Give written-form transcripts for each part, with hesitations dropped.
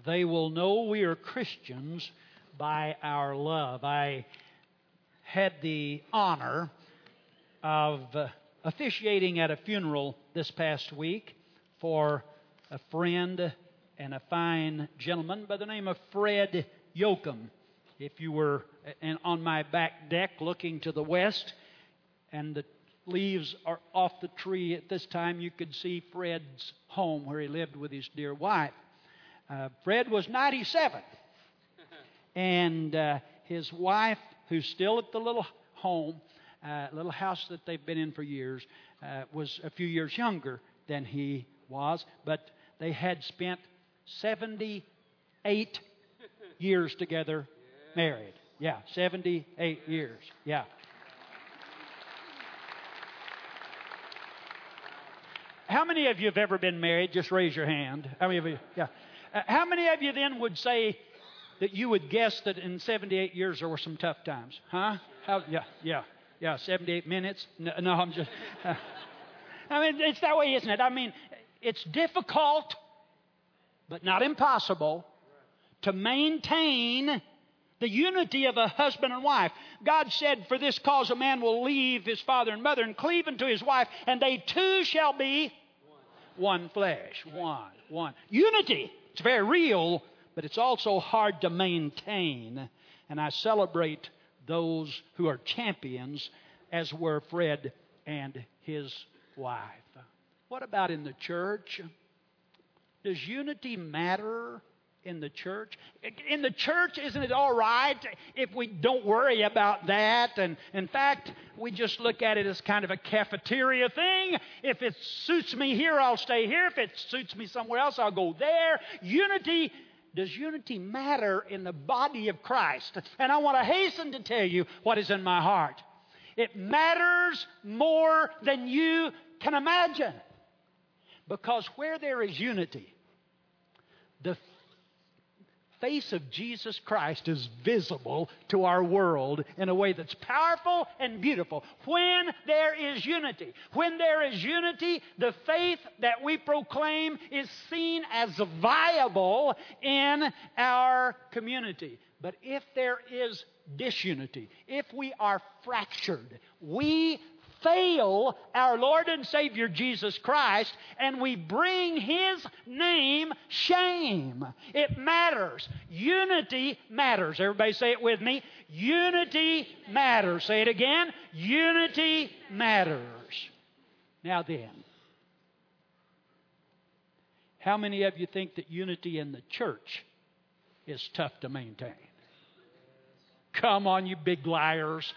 They will know we are Christians by our love. I had the honor of officiating at a funeral this past week for a friend and a fine gentleman by the name of Fred Yoakum. If you were on my back deck looking to the west and the leaves are off the tree at this time, you could see Fred's home where he lived with his dear wife. Fred was 97, and his wife, who's still at the little home, little house that they've been in for years, was a few years younger than he was, but they had spent 78 years together married. Yeah, 78 years. Yeah. How many of you have ever been married? Just raise your hand. How many of you? Yeah. How many of you then would say that you would guess that in 78 years there were some tough times? Huh? Yeah. 78 minutes? No, I'm just... I mean, it's that way, isn't it? I mean, it's difficult, but not impossible, to maintain the unity of a husband and wife. God said, for this cause a man will leave his father and mother and cleave unto his wife, and they two shall be one flesh. One. Unity. It's very real, but it's also hard to maintain. And I celebrate those who are champions, as were Fred and his wife. What about in the church? Does unity matter in the church? In the church, isn't it all right if we don't worry about that? And in fact, we just look at it as kind of a cafeteria thing. If it suits me here, I'll stay here. If it suits me somewhere else, I'll go there. Unity. Does unity matter in the body of Christ? And I want to hasten to tell you what is in my heart. It matters more than you can imagine. Because where there is unity, the face of Jesus Christ is visible to our world in a way that's powerful and beautiful. When there is unity, the faith that we proclaim is seen as viable in our community. But if there is disunity, if we are fractured, we fail our Lord and Savior Jesus Christ, and we bring His name shame. It matters. Unity matters. Everybody say it with me. Unity matters. Say it again. Unity matters. Now then, how many of you think that unity in the church is tough to maintain? Come on, you big liars.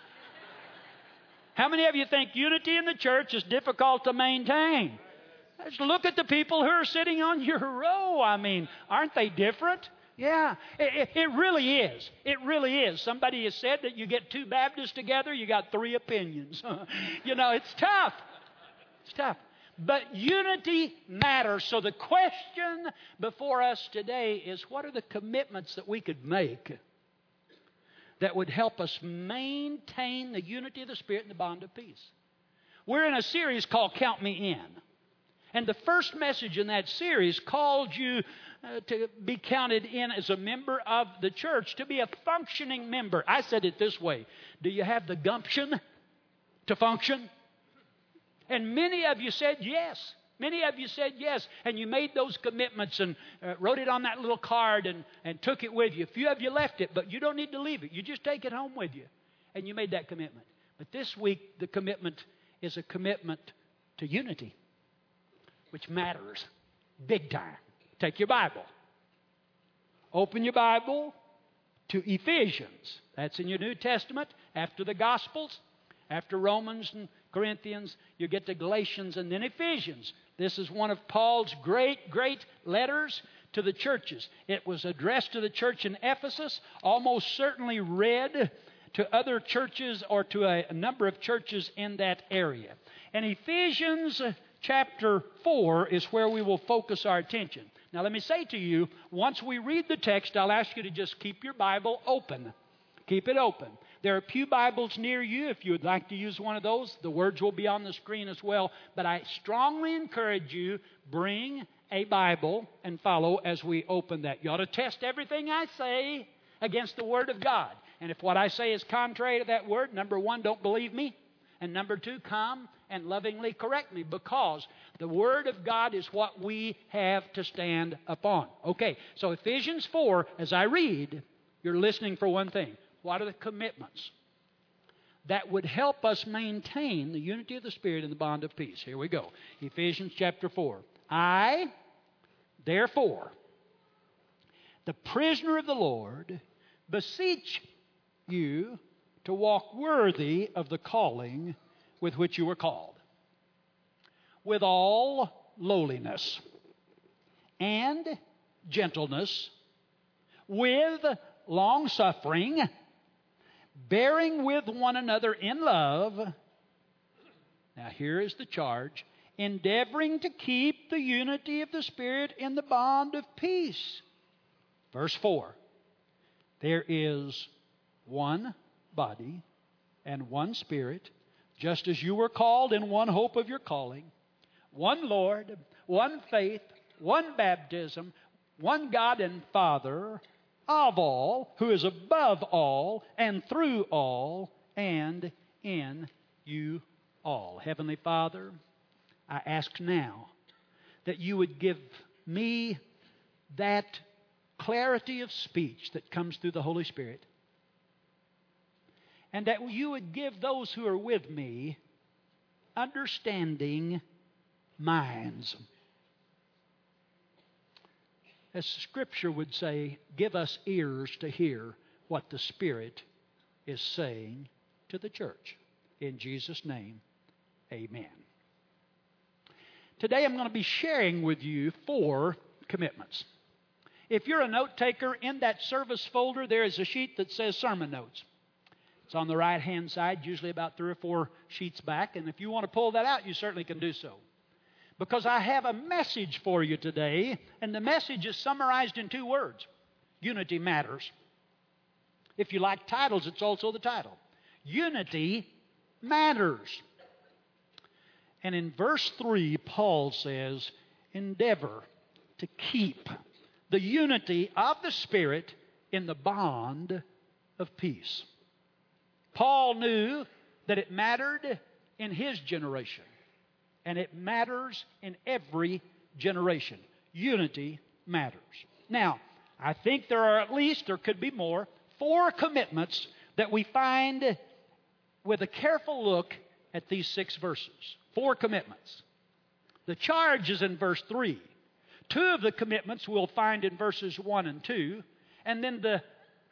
How many of you think unity in the church is difficult to maintain? Just look at the people who are sitting on your row. I mean, aren't they different? Yeah, it really is. It really is. Somebody has said that you get two Baptists together, you got three opinions. It's tough. It's tough. But unity matters. So the question before us today is, what are the commitments that we could make that would help us maintain the unity of the Spirit and the bond of peace? We're in a series called Count Me In. And the first message in that series called you to be counted in as a member of the church, to be a functioning member. I said it this way: do you have the gumption to function? And many of you said yes. Many of you said yes, and you made those commitments and wrote it on that little card and took it with you. A few of you left it, but you don't need to leave it. You just take it home with you, and you made that commitment. But this week, the commitment is a commitment to unity, which matters big time. Take your Bible. Open your Bible to Ephesians. That's in your New Testament, after the Gospels. After Romans and Corinthians, you get to Galatians and then Ephesians. This is one of Paul's great letters to the churches. It was addressed to the church in Ephesus, almost certainly read to other churches or to a number of churches in that area. And Ephesians chapter 4 is where we will focus our attention. Now let me say to you, once we read the text, I'll ask you to just keep your Bible open. Keep it open. There are pew Bibles near you. If you would like to use one of those, the words will be on the screen as well. But I strongly encourage you, bring a Bible and follow as we open that. You ought to test everything I say against the Word of God. And if what I say is contrary to that Word, number one, don't believe me. And number two, come and lovingly correct me, because the Word of God is what we have to stand upon. Okay, so Ephesians 4, as I read, you're listening for one thing. What are the commitments that would help us maintain the unity of the Spirit in the bond of peace? Here we go. Ephesians chapter 4. I, therefore, the prisoner of the Lord, beseech you to walk worthy of the calling with which you were called, with all lowliness and gentleness, with long-suffering, bearing with one another in love. Now here is the charge. Endeavoring to keep the unity of the Spirit in the bond of peace. Verse 4. There is one body and one Spirit, just as you were called in one hope of your calling, one Lord, one faith, one baptism, one God and Father of all, who is above all and through all and in you all. Heavenly Father, I ask now that you would give me that clarity of speech that comes through the Holy Spirit, and that you would give those who are with me understanding minds. As Scripture would say, give us ears to hear what the Spirit is saying to the church. In Jesus' name, amen. Today I'm going to be sharing with you 4 commitments. If you're a note taker, in that service folder there is a sheet that says Sermon Notes. It's on the right-hand side, usually about 3 or 4 sheets back. And if you want to pull that out, you certainly can do so. Because I have a message for you today, and the message is summarized in 2 words. Unity matters. If you like titles, it's also the title. Unity matters. And in verse 3, Paul says, endeavor to keep the unity of the Spirit in the bond of peace. Paul knew that it mattered in his generation, and it matters in every generation. Unity matters. Now, I think there are at least, there could be more, 4 commitments that we find with a careful look at these 6 verses. 4 commitments. The charge is in verse 3. 2 of the commitments we'll find in verses 1 and 2. And then the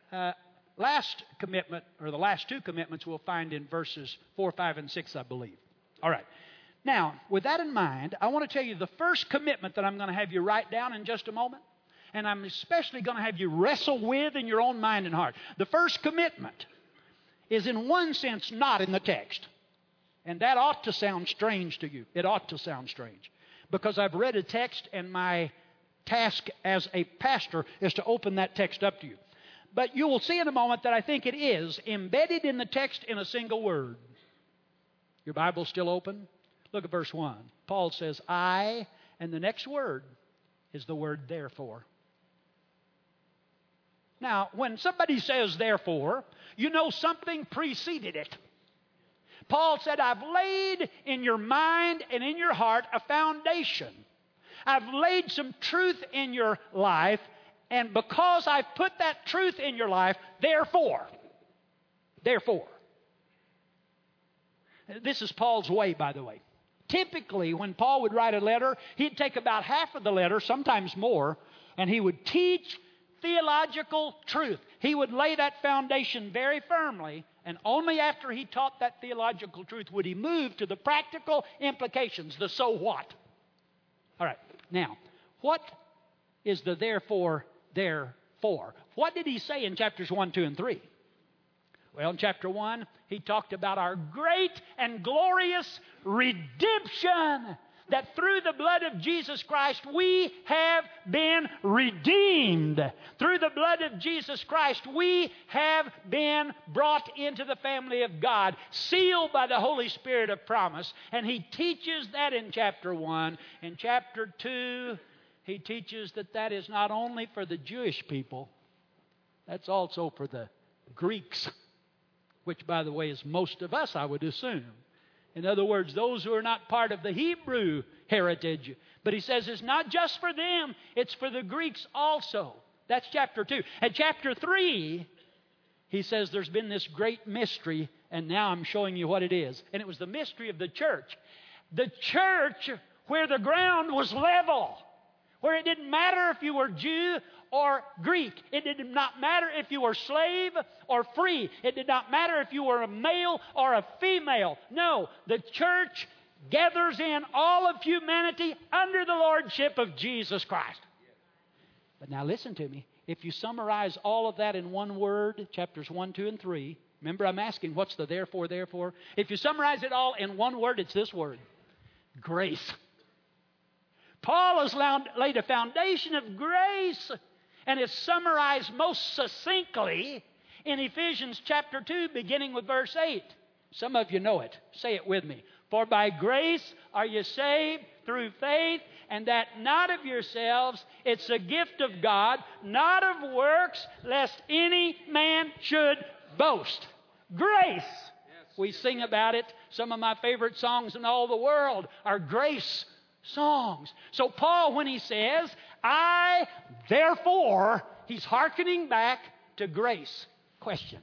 last commitment, or the last 2 commitments, we'll find in verses 4, 5, and 6, I believe. All right. Now, with that in mind, I want to tell you the first commitment that I'm going to have you write down in just a moment. And I'm especially going to have you wrestle with in your own mind and heart. The first commitment is in one sense not in the text. And that ought to sound strange to you. It ought to sound strange. Because I've read a text, and my task as a pastor is to open that text up to you. But you will see in a moment that I think it is embedded in the text in a single word. Your Bible's still open? Look at verse 1. Paul says, I, and the next word is the word therefore. Now, when somebody says therefore, you know something preceded it. Paul said, I've laid in your mind and in your heart a foundation. I've laid some truth in your life, and because I've put that truth in your life, therefore. This is Paul's way, by the way. Typically, when Paul would write a letter, he'd take about half of the letter, sometimes more, and he would teach theological truth. He would lay that foundation very firmly, and only after he taught that theological truth would he move to the practical implications, the so what. All right, now, what is the therefore? What did he say in chapters 1, 2, and 3? Well, in chapter 1, he talked about our great and glorious redemption. That through the blood of Jesus Christ, we have been redeemed. Through the blood of Jesus Christ, we have been brought into the family of God, sealed by the Holy Spirit of promise. And he teaches that in chapter 1. In chapter 2, he teaches that that is not only for the Jewish people, that's also for the Greeks, which, by the way, is most of us, I would assume. In other words, those who are not part of the Hebrew heritage. But he says it's not just for them, it's for the Greeks also. That's chapter 2. And chapter 3, he says there's been this great mystery, and now I'm showing you what it is. And it was the mystery of the church. The church where the ground was level, where it didn't matter if you were Jew or Greek. It did not matter if you were slave or free. It did not matter if you were a male or a female. No, the church gathers in all of humanity under the lordship of Jesus Christ. But now listen to me. If you summarize all of that in one word, chapters 1, 2, and 3, remember I'm asking what's the therefore? If you summarize it all in one word, it's this word: grace. Paul has laid a foundation of grace, and it's summarized most succinctly in Ephesians chapter 2, beginning with verse 8. Some of you know it. Say it with me. For by grace are you saved through faith, and that not of yourselves, it's a gift of God, not of works, lest any man should boast. Grace. We sing about it. Some of my favorite songs in all the world are grace songs. So Paul, when he says, I, therefore, he's hearkening back to grace. Question: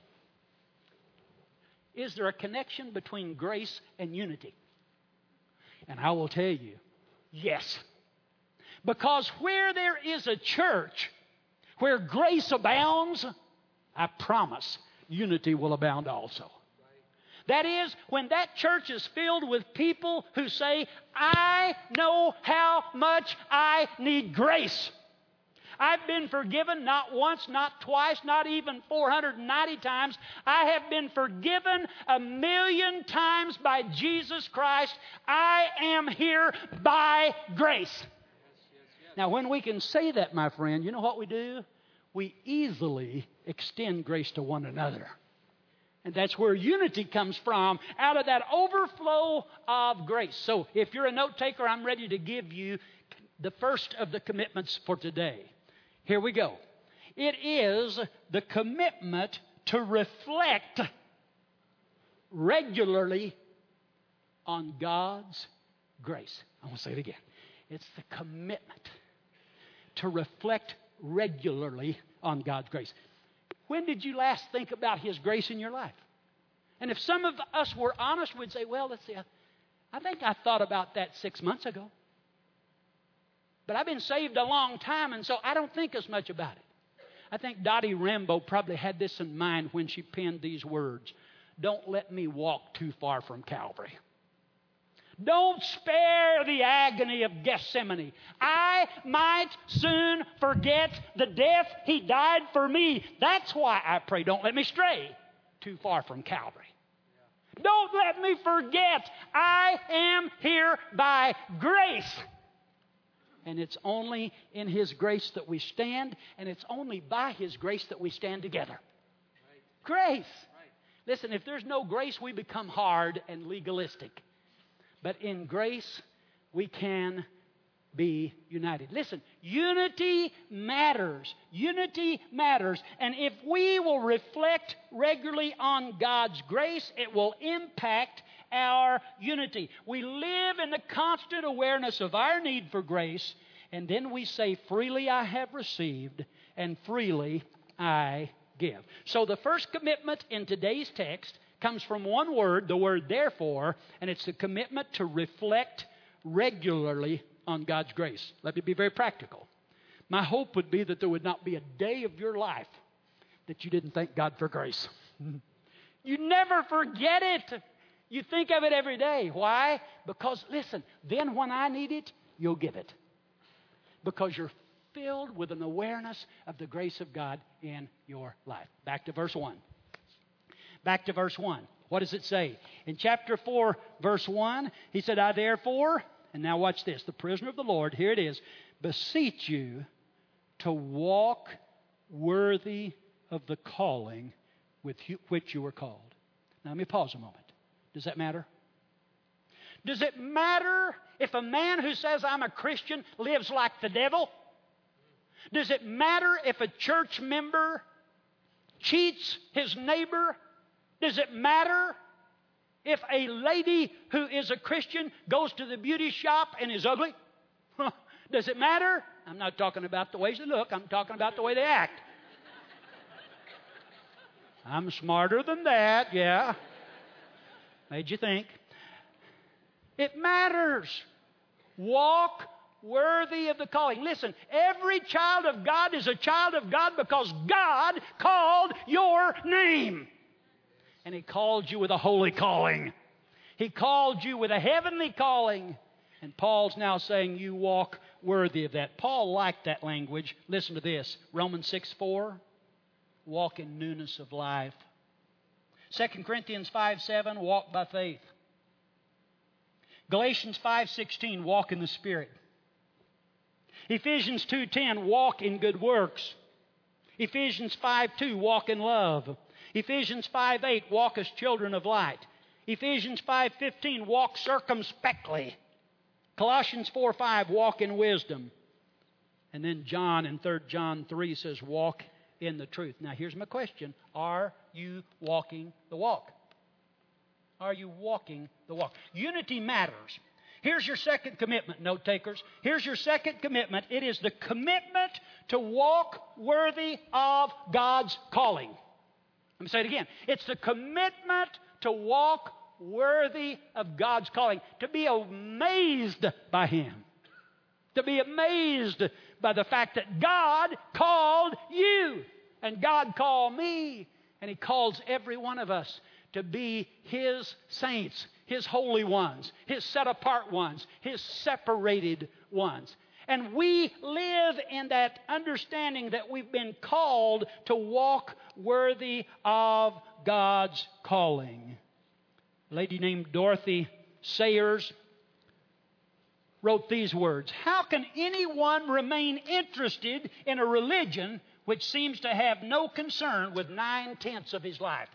is there a connection between grace and unity? And I will tell you, yes. Because where there is a church where grace abounds, I promise unity will abound also. That is, when that church is filled with people who say, I know how much I need grace. I've been forgiven not once, not twice, not even 490 times. I have been forgiven 1,000,000 times by Jesus Christ. I am here by grace. Now, when we can say that, my friend, you know what we do? We easily extend grace to one another. And that's where unity comes from, out of that overflow of grace. So if you're a note taker, I'm ready to give you the first of the commitments for today. Here we go. It is the commitment to reflect regularly on God's grace. I want to say it again. It's the commitment to reflect regularly on God's grace. When did you last think about His grace in your life? And if some of us were honest, we'd say, well, let's see, I think I thought about that 6 months ago. But I've been saved a long time, and so I don't think as much about it. I think Dottie Rambo probably had this in mind when she penned these words: don't let me walk too far from Calvary. Don't spare the agony of Gethsemane. I might soon forget the death He died for me. That's why I pray, don't let me stray too far from Calvary. Don't let me forget I am here by grace. And it's only in His grace that we stand, and it's only by His grace that we stand together. Right. Grace. Right. Listen, if there's no grace, we become hard and legalistic. But in grace, we can be united. Listen, unity matters. Unity matters. And if we will reflect regularly on God's grace, it will impact our unity. We live in the constant awareness of our need for grace, and then we say, freely I have received, and freely I give. So the first commitment in today's text comes from one word, the word therefore, and it's the commitment to reflect regularly on God's grace. Let me be very practical. My hope would be that there would not be a day of your life that you didn't thank God for grace. You never forget it. You think of it every day. Why? Because, listen, then when I need it, you'll give it. Because you're filled with an awareness of the grace of God in your life. Back to verse 1. Back to verse 1. What does it say? In chapter 4, verse 1, he said, I therefore, and now watch this, the prisoner of the Lord, here it is, beseech you to walk worthy of the calling with which you were called. Now let me pause a moment. Does that matter? Does it matter if a man who says I'm a Christian lives like the devil? Does it matter if a church member cheats his neighbor? Does it matter if a lady who is a Christian goes to the beauty shop and is ugly? Does it matter? I'm not talking about the ways they look. I'm talking about the way they act. I'm smarter than that, yeah. Made you think. It matters. Walk worthy of the calling. Listen, every child of God is a child of God because God called your name. And He called you with a holy calling. He called you with a heavenly calling. And Paul's now saying you walk worthy of that. Paul liked that language. Listen to this. Romans 6:4. Walk in newness of life. 2 Corinthians 5:7. Walk by faith. Galatians 5:16. Walk in the Spirit. Ephesians 2:10. Walk in good works. Ephesians 5:2. Walk in love. Ephesians 5:8. Walk as children of light. Ephesians 5:15. Walk circumspectly. Colossians 4:5. Walk in wisdom. And then John in 3 John 3 says, walk in the truth. Now here's my question. Are you walking the walk? Are you walking the walk? Unity matters. Here's your second commitment, note takers. Here's your second commitment. It is the commitment to walk worthy of God's calling. Let me say it again. It's the commitment to walk worthy of God's calling. To be amazed by Him. To be amazed by the fact that God called you. And God called me. And He calls every one of us to be His saints, His holy ones, His set-apart ones, His separated ones. And we live in that understanding that we've been called to walk worthy of God's calling. A lady named Dorothy Sayers wrote these words. How can anyone remain interested in a religion which seems to have no concern with 9/10 of his life?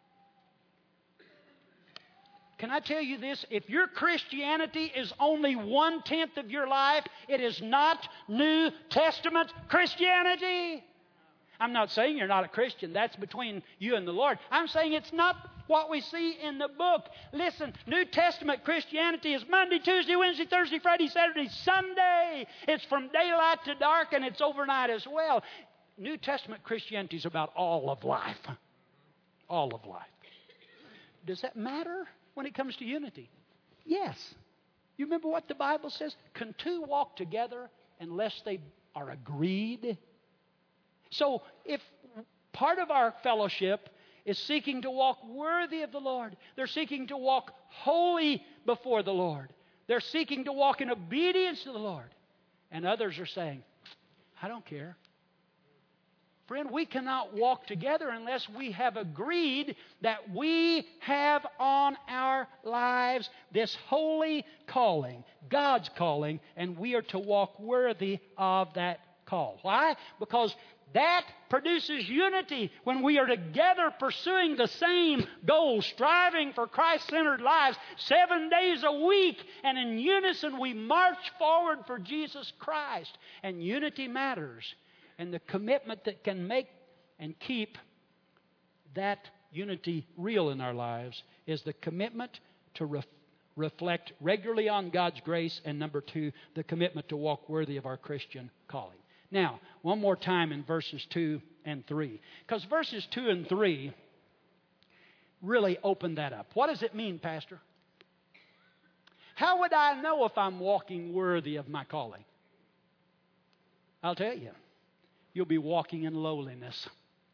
Can I tell you this? If your Christianity is only 1/10 of your life, it is not New Testament Christianity. I'm not saying you're not a Christian. That's between you and the Lord. I'm saying it's not what we see in the book. Listen, New Testament Christianity is Monday, Tuesday, Wednesday, Thursday, Friday, Saturday, Sunday. It's from daylight to dark, and it's overnight as well. New Testament Christianity is about all of life. All of life. Does that matter when it comes to unity? Yes. You remember what the Bible says? Can two walk together unless they are agreed? So if part of our fellowship is seeking to walk worthy of the Lord, they're seeking to walk holy before the Lord, they're seeking to walk in obedience to the Lord, and others are saying, I don't care. Friend, we cannot walk together unless we have agreed that we have on our lives this holy calling, God's calling, and we are to walk worthy of that call. Why? Because that produces unity when we are together pursuing the same goal, striving for Christ-centered lives 7 days a week, and in unison we march forward for Jesus Christ. And unity matters. And the commitment that can make and keep that unity real in our lives is the commitment to reflect regularly on God's grace, and number 2, the commitment to walk worthy of our Christian calling. Now, one more time in verses 2 and 3, because verses 2 and 3 really open that up. What does it mean, Pastor? How would I know if I'm walking worthy of my calling? I'll tell you. You'll be walking in lowliness.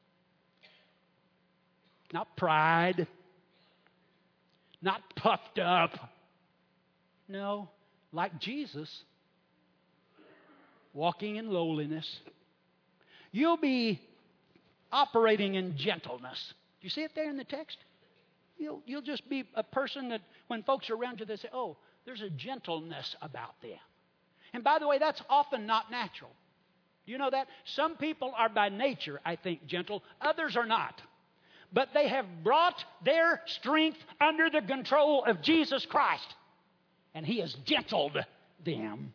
Not pride. Not puffed up. No, like Jesus, walking in lowliness. You'll be operating in gentleness. Do you see it there in the text? You'll just be a person that when folks are around you, they say, oh, there's a gentleness about them. And by the way, that's often not natural. Do you know that? Some people are by nature, I think, gentle. Others are not. But they have brought their strength under the control of Jesus Christ. and He has gentled them.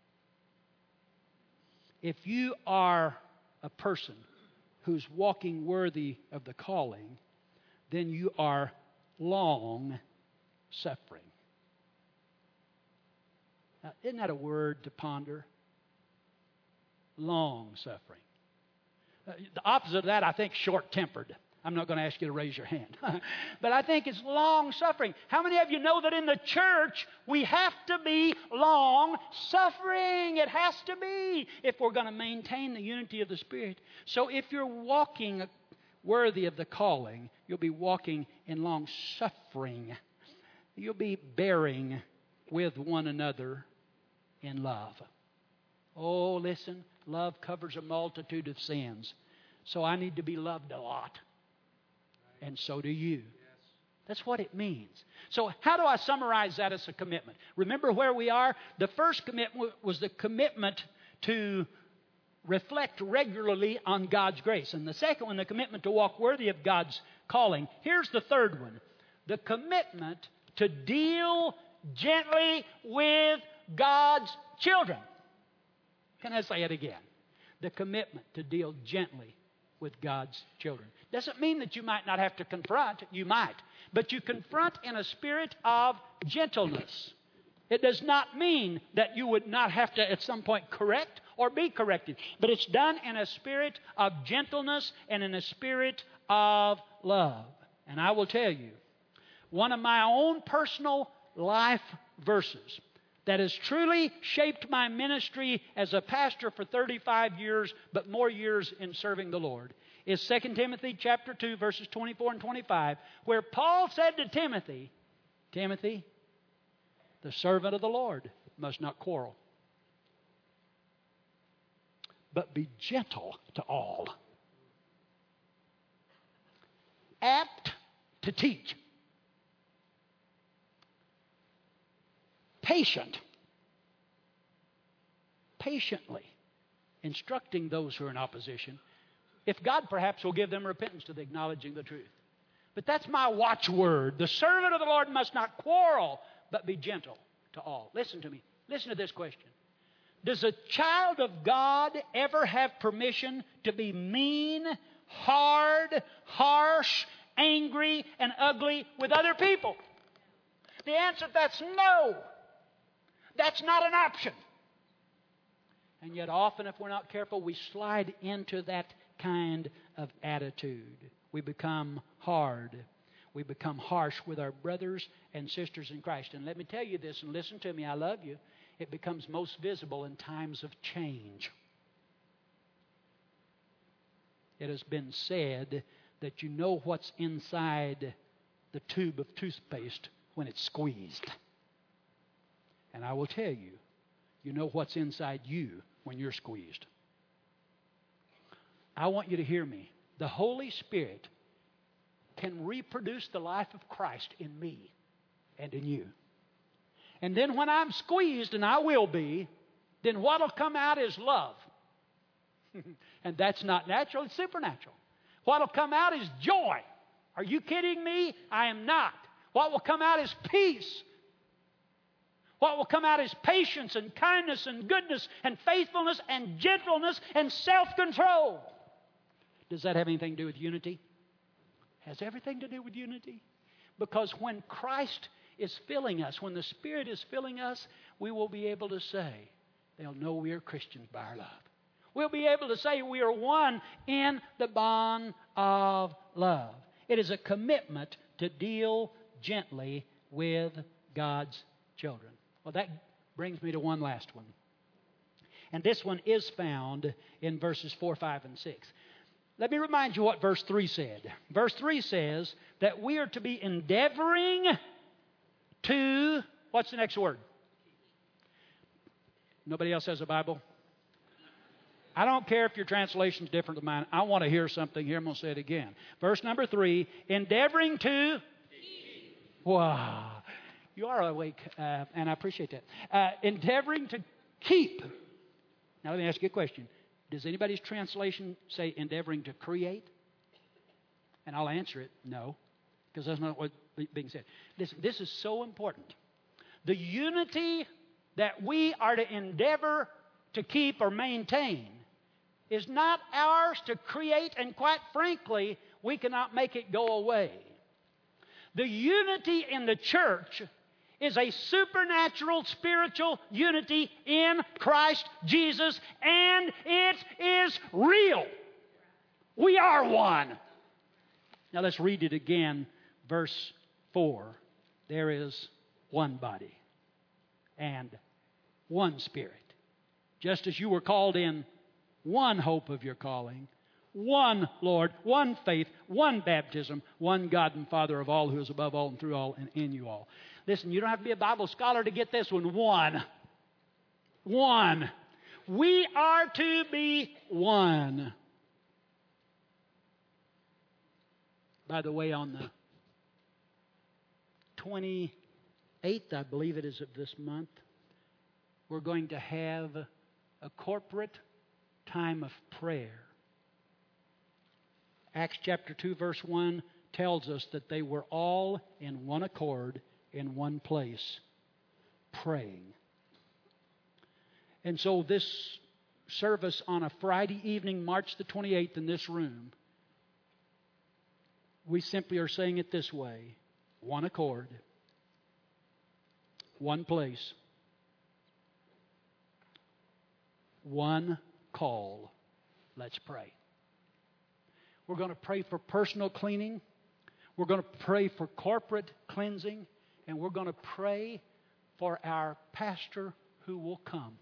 If you are a person who's walking worthy of the calling, then you are long suffering. Now, isn't that a word to ponder? Long suffering. The opposite of that, I think, short-tempered. I'm not going to ask you to raise your hand. But I think it's long suffering. How many of you know that in the church we have to be long suffering? It has to be if we're going to maintain the unity of the Spirit. So if you're walking worthy of the calling, you'll be walking in long suffering. You'll be bearing with one another in love. Oh, listen, love covers a multitude of sins. So I need to be loved a lot. And so do you. That's what it means. So how do I summarize that as a commitment? Remember where we are? The first commitment was the commitment to reflect regularly on God's grace. And the second one, the commitment to walk worthy of God's calling. Here's the third one. The commitment to deal gently with God's children. Can I say it again? The commitment to deal gently with God's children. Doesn't mean that you might not have to confront. You might. But you confront in a spirit of gentleness. It does not mean that you would not have to at some point correct or be corrected. But it's done in a spirit of gentleness and in a spirit of love. And I will tell you, one of my own personal life verses that has truly shaped my ministry as a pastor for 35 years, but more years in serving the Lord, is 2 Timothy chapter 2, verses 24 and 25, where Paul said to Timothy, Timothy, the servant of the Lord must not quarrel, but be gentle to all, apt to teach, patiently instructing those who are in opposition, if God perhaps will give them repentance to the acknowledging the truth. But that's my watchword. The servant of the Lord must not quarrel, but be gentle to all. Listen to me. Listen to this question. Does a child of God ever have permission to be mean, hard, harsh, angry, and ugly with other people? The answer to that's no. That's not an option. And yet often, if we're not careful, we slide into that kind of attitude. We become hard. We become harsh with our brothers and sisters in Christ. And let me tell you this, and listen to me, I love you. It becomes most visible in times of change. It has been said that you know what's inside the tube of toothpaste when it's squeezed. And I will tell you, you know what's inside you when you're squeezed. I want you to hear me. The Holy Spirit can reproduce the life of Christ in me and in you. And then when I'm squeezed, and I will be, then what will come out is love. And that's not natural, it's supernatural. What will come out is joy. Are you kidding me? I am not. What will come out is peace. What will come out is patience and kindness and goodness and faithfulness and gentleness and self-control. Does that have anything to do with unity? Has everything to do with unity. Because when Christ is filling us, when the Spirit is filling us, we will be able to say, they'll know we are Christians by our love. We'll be able to say we are one in the bond of love. It is a commitment to deal gently with God's children. Well, that brings me to one last one. And this one is found in verses 4, 5, and 6. Let me remind you what verse 3 said. Verse 3 says that we are to be endeavoring to, what's the next word? Nobody else has a Bible? I don't care if your translation is different than mine. I want to hear something here. I'm going to say it again. Verse number 3, endeavoring to... Wow. You are awake, and I appreciate that. Endeavoring to keep. Now, let me ask you a question. Does anybody's translation say endeavoring to create? And I'll answer it, no, because that's not what's being said. Listen, this is so important. The unity that we are to endeavor to keep or maintain is not ours to create, and quite frankly, we cannot make it go away. The unity in the church is a supernatural spiritual unity in Christ Jesus, and it is real. We are one. Now let's read it again, verse 4. There is one body and one Spirit. Just as you were called in one hope of your calling, one Lord, one faith, one baptism, one God and Father of all, who is above all and through all and in you all. Listen, you don't have to be a Bible scholar to get this one. One. One. We are to be one. By the way, on the 28th, I believe it is, of this month, we're going to have a corporate time of prayer. Acts chapter 2, verse 1 tells us that they were all in one accord in one place, praying. And so this service on a Friday evening, March the 28th, in this room, we simply are saying it this way: one accord, one place, one call. Let's pray. We're going to pray for personal cleaning. We're going to pray for corporate cleansing. And we're going to pray for our pastor who will come.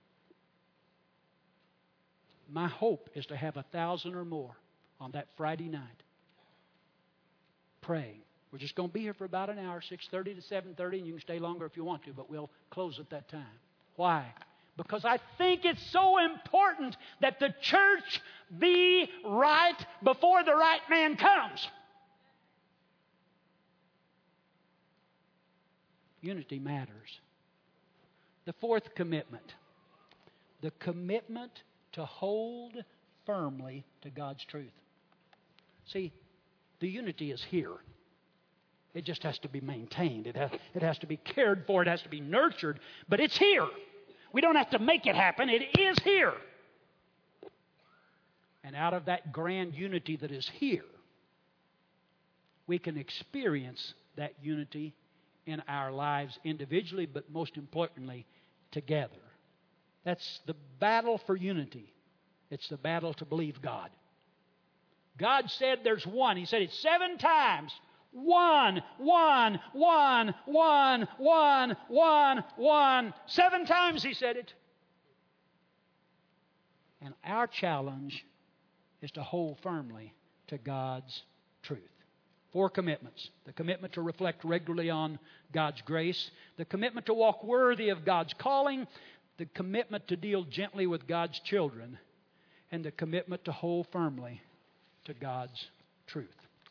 My hope is to have 1,000 or more on that Friday night praying. We're just going to be here for about an hour, 6:30 to 7:30, and you can stay longer if you want to, but we'll close at that time. Why? Because I think it's so important that the church be right before the right man comes. Unity matters. The fourth commitment, the commitment to hold firmly to God's truth. See, the unity is here. It just has to be maintained. It has to be cared for. It has to be nurtured. But it's here. We don't have to make it happen. It is here. And out of that grand unity that is here, we can experience that unity in our lives individually, but most importantly, together. That's the battle for unity. It's the battle to believe God. God said there's one. He said it 7 times. One, one, one, one, one, one, one. 7 times He said it. And our challenge is to hold firmly to God's truth. 4 commitments. The commitment to reflect regularly on God's grace. The commitment to walk worthy of God's calling. The commitment to deal gently with God's children. And the commitment to hold firmly to God's truth.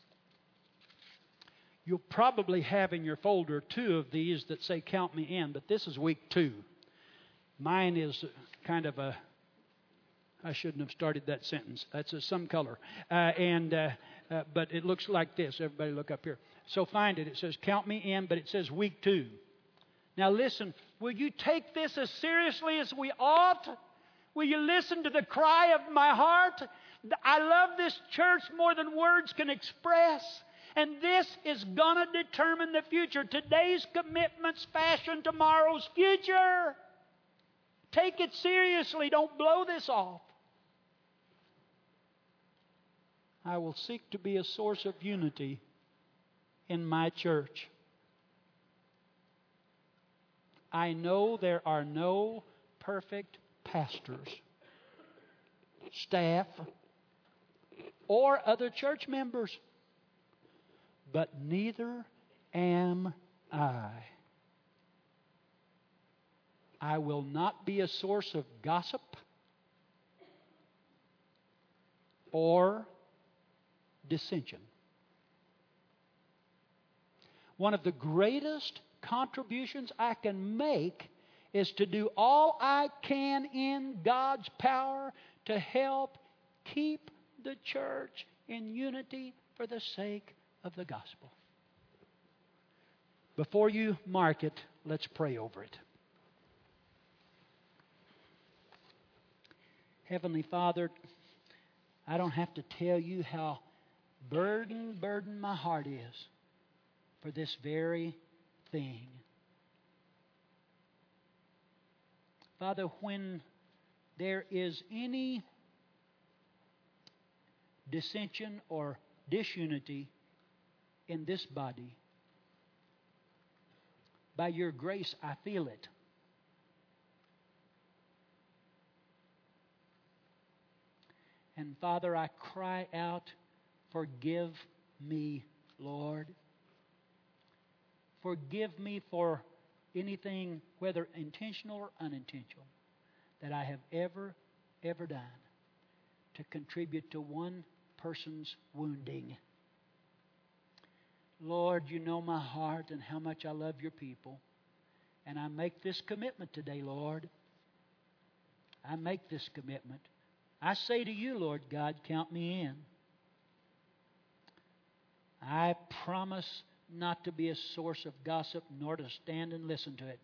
You'll probably have in your folder 2 of these that say count me in, but this is week 2. Mine is kind of a, I shouldn't have started that sentence. That's some color. But it looks like this. Everybody look up here. So find it. It says count me in, but it says week 2. Now listen, will you take this as seriously as we ought? Will you listen to the cry of my heart? I love this church more than words can express. And this is going to determine the future. Today's commitments fashion tomorrow's future. Take it seriously. Don't blow this off. I will seek to be a source of unity in my church. I know there are no perfect pastors, staff, or other church members. But neither am I. I will not be a source of gossip or dissension. One of the greatest contributions I can make is to do all I can in God's power to help keep the church in unity for the sake of the gospel. Before you mark it, let's pray over it. Heavenly Father, I don't have to tell you how burdened my heart is for this very thing. Father, when there is any dissension or disunity in this body, by your grace I feel it. And Father, I cry out, forgive me, Lord. Forgive me for anything, whether intentional or unintentional, that I have ever done to contribute to one person's wounding. Lord, you know my heart and how much I love your people. And I make this commitment today, Lord. I make this commitment. I say to you, Lord God, count me in. I promise not to be a source of gossip, nor to stand and listen to it.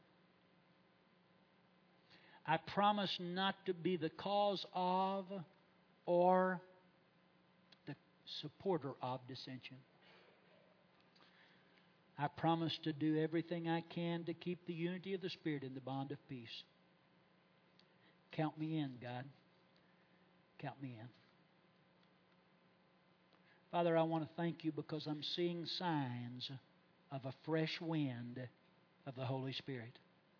I promise not to be the cause of or the supporter of dissension. I promise to do everything I can to keep the unity of the Spirit in the bond of peace. Count me in, God. Count me in. Father, I want to thank you because I'm seeing signs of a fresh wind of the Holy Spirit.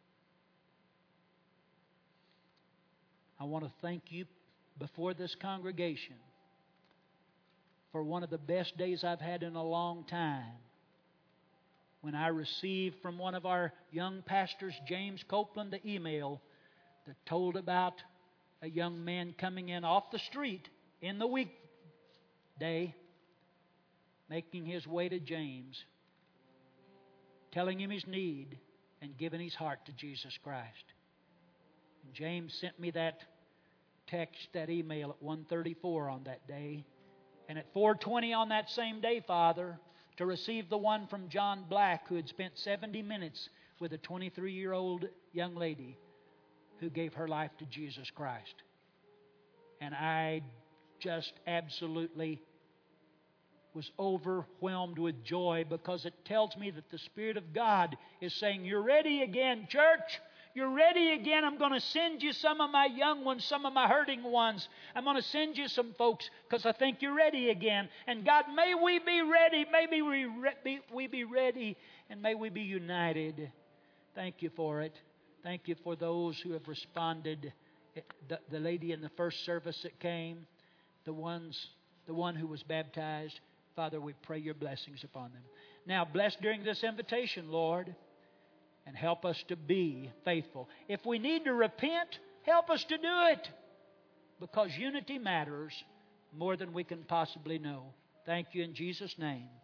I want to thank you before this congregation for one of the best days I've had in a long time, when I received from one of our young pastors, James Copeland, the email that told about a young man coming in off the street in the weekday, making his way to James, telling him his need and giving his heart to Jesus Christ. And James sent me that text, that email at 1:34 on that day. And at 4:20 on that same day, Father, to receive the one from John Black, who had spent 70 minutes with a 23-year-old young lady who gave her life to Jesus Christ. And I just absolutely was overwhelmed with joy, because it tells me that the Spirit of God is saying, you're ready again, church. You're ready again. I'm going to send you some of my young ones, some of my hurting ones. I'm going to send you some folks because I think you're ready again. And God, may we be ready. May we be ready, and may we be united. Thank you for it. Thank you for those who have responded. The lady in the first service that came, the one who was baptized. Father, we pray your blessings upon them. Now, bless during this invitation, Lord, and help us to be faithful. If we need to repent, help us to do it, because unity matters more than we can possibly know. Thank you in Jesus' name.